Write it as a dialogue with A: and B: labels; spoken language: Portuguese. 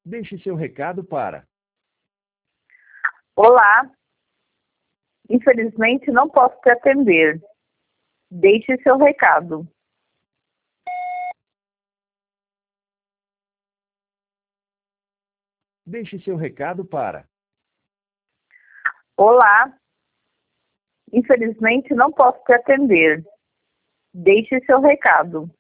A: Deixe seu recado para.
B: Olá, infelizmente não posso te atender. Deixe seu recado.
A: Deixe seu recado para.
B: Olá, infelizmente não posso te atender. Deixe seu recado.